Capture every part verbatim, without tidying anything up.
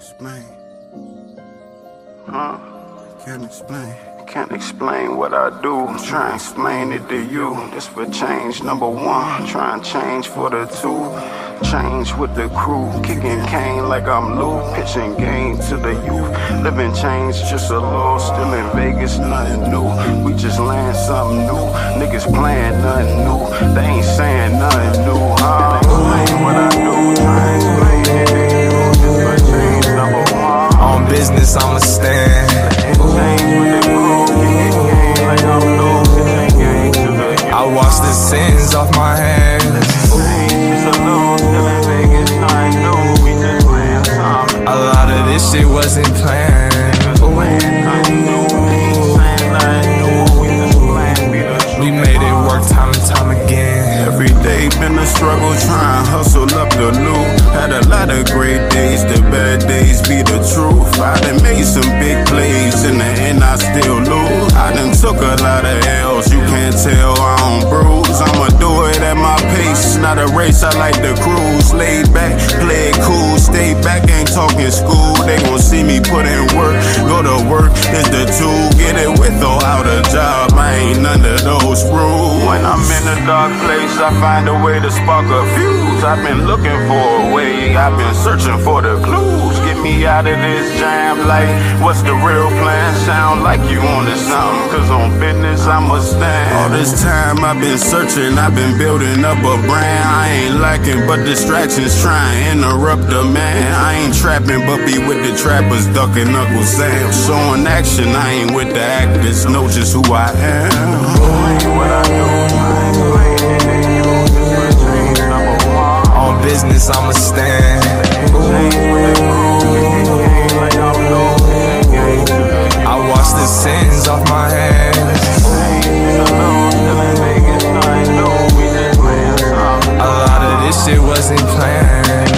explain. Huh? Can't explain. Can't explain what I do. Try and explain it to you. This for change number one. Try and change for the two. Change with the crew. Kicking cane like I'm Lou. Pitching game to the youth. Living change just a little. Still in Vegas, nothing new. We just land something new. Niggas playing nothing new. They ain't saying nothing new. Huh? Explain what I do. Try and explain it to you. This for change number one. On business, I'ma stand. Change with the crew. I wash the sins off my hands. A lot of this shit wasn't planned. We made it work time and time again. Every day been a struggle, trying to hustle up the loot. Had a lot of great days, the bad days be the truth. I done made some big plays, in the end I still lose. I done took a lot of L's, you can't tell I don't bruise. I'ma do it at my pace, not a race, I like to cruise. Laid back, play it cool, stay back, ain't talking school. They gon' see me put in work, go to work is the tool. Get it with or out a job, I ain't none of those rules. When I'm in a dark place, I find a way to spark a fuse. I've been looking for a way, I've been searching for the clues. Get me out of this jam, like, what's the real plan? Sound like you on to something, cause on business I'ma stand. All this time I've been searching, I've been building up a brand. I ain't lacking, but distractions trying to interrupt the man. I ain't trapping, but be with the trappers, ducking Uncle Sam. Showing action, I ain't with the actors, know just who I am. What I do, on business, I'ma stand. I wash the sins off my hands. A lot of this shit wasn't planned.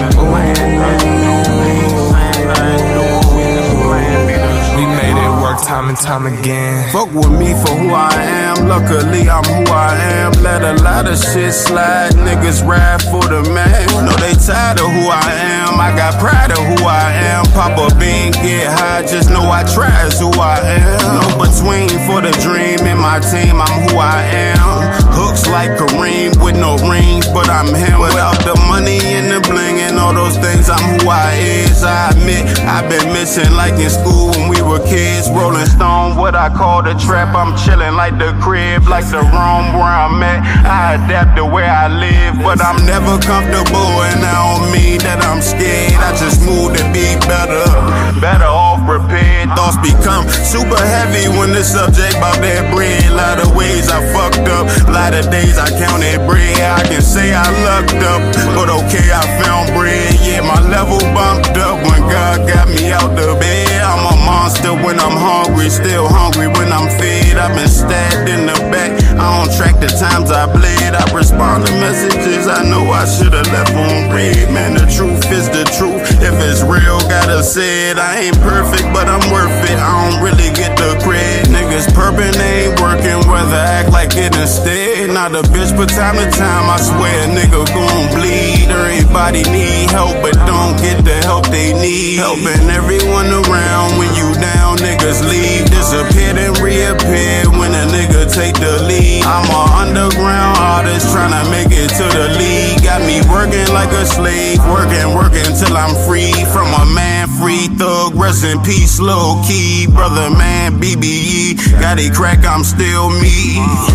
We made it work time and time again. Fuck with me for who I am, luckily I'm who I am. Let a lot of shit slide, niggas ride for the man. Know they tired of who I am, I got pride of who I am. Pop a bean, get high, just know I try is who I am. No between for the dream, in my team I'm who I am. Hooks like Kareem with no rings, but I'm him. Without the money and the bling and all those things, I'm who I is. I admit, I've been missing like in school when we were kids. Rolling Stone, what I call the trap. I'm chilling like the crib, like the room where I'm at. I adapt to where I live, but I'm never comfortable, and that don't mean that I'm scared. I just move to be better, better off prepared. Thoughts become super heavy when the subject about that bread. Lot of ways I fucked up, lot of days I counted bread. I can say I lucked up, but okay, I found bread. Yeah, my level bumped up when God got me out the bed. I'm a monster when I'm hungry, still hungry when I'm fed. I've been stabbed in the back, I don't track the times I bled. I respond to messages I know I should've left on red. Man, the truth is the truth, if it's real, gotta say it. I ain't perfect, but I'm worth it, I don't really get the cred. Niggas purping, they ain't working, rather act like it instead. Not a bitch, but time to time, I swear a nigga gon' bleed. Everybody need help, but don't get the help they need. Helping everyone around, when you down, niggas leave. Disappear and reappear when a nigga take the lead. I'm a underground artist tryna make it to the league. Got me working like a slave, working, working till I'm free. From a man, free thug, rest in peace, low key. Brother man, B B E, got it crack, I'm still me.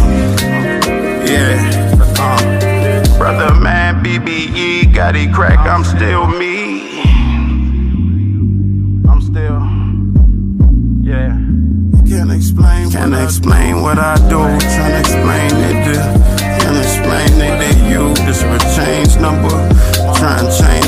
Yeah, uh. Brother man, B B E, got it crack, I'm still me. I'm still, yeah. Can't explain, can't explain what I do. Tryna explain it to, can't explain it to you. This for change number, trying to change.